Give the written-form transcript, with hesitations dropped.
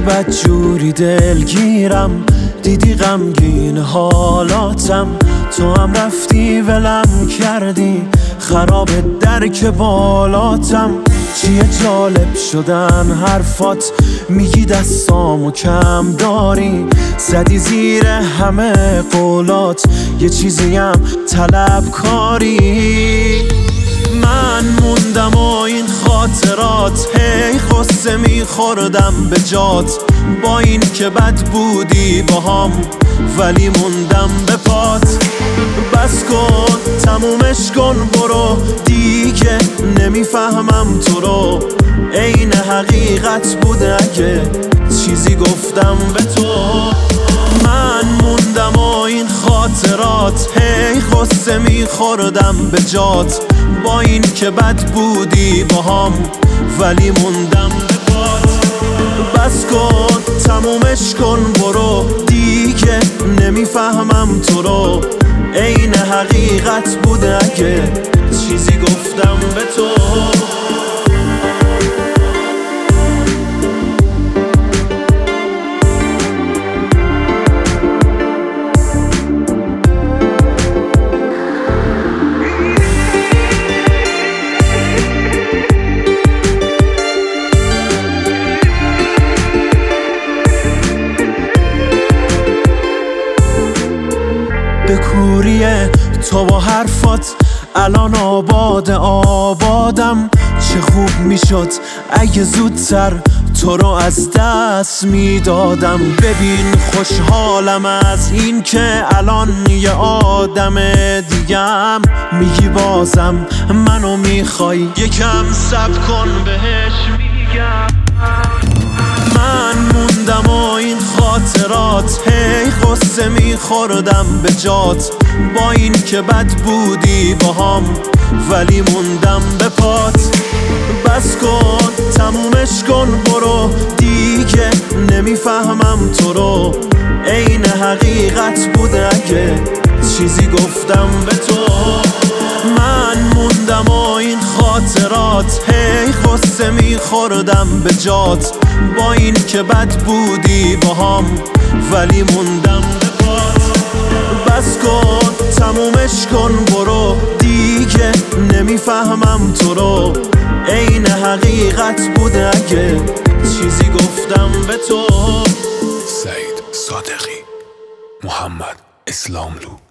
بدجوری دلگیرم، دیدی غمگین حالاتم، تو هم رفتی ولم کردی، خراب درک بالاتم. چیه جالب شدن حرفات، میگی دستامو کم داری، زدی زیر همه قولات، یه چیزی هم طلب کاری. من موندم و این خاطرات، هی قصه میخوردم به جات، با این که بد بودی باهام ولی موندم به پات. بس کن تمومش کن برو، دیگه نمیفهمم تو رو، عین حقیقت بود اگه چیزی گفتم به تو. من موندم و این خاطرات، هی قصه میخوردم به جات، با این که بد بودی باهام ولی موندم به پات. بس کن تمومش کن برو، دیگه نمیفهمم تو رو، عین حقیقت بود اگه چیزی گفتم به تو. به کوریه تو با حرفات الان آبادم، چه خوب میشد اگه زودتر تو رو از دست میدادم. ببین خوشحالم از این که الان یه آدم دیگم، میگی بازم منو میخوای، یکم صبر کن بهش میگم. من موندم و این خاطرات، هی قصه میخوردم به جات، با این که بد بودی باهام ولی موندم به پات. بس کن تمومش کن برو، دیگه نمیفهمم تو رو، عین حقیقت بود اگه چیزی گفتم به تو. من موندم و این خاطرات، هی قصه میخوردم به جات، با این که بد بودی باهام ولی موندم به پات. بس کن تمومش کن برو، دیگه نمیفهمم تو رو، عین حقیقت بود اگه چیزی گفتم به تو. سعید صادقی، محمد اسلاملو.